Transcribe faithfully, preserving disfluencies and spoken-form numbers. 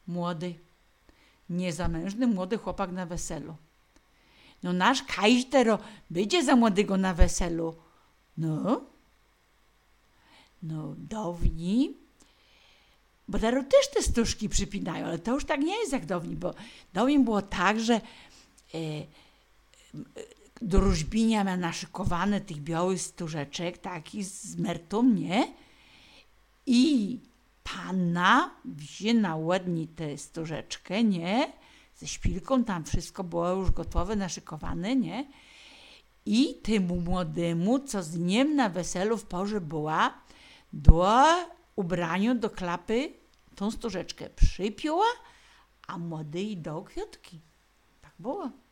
młody, niezamężny młody chłopak na weselu. No nasz kajźtero będzie za młodego na weselu. No, no dawni, bo teraz też te stużki przypinają, ale to już tak nie jest jak dawni, bo dawniej było tak, że e, do różbinia miał naszykowane tych białych stużeczek, takich z mertą, nie? I panna wzięła na ładni tę stużeczkę, nie? Ze szpilką, tam wszystko było już gotowe, naszykowane, nie? I temu młodemu, co z nim na weselu w porze była, do ubraniu, do klapy tą stużeczkę przypięła, a młody i dał kwiatki. Tak było.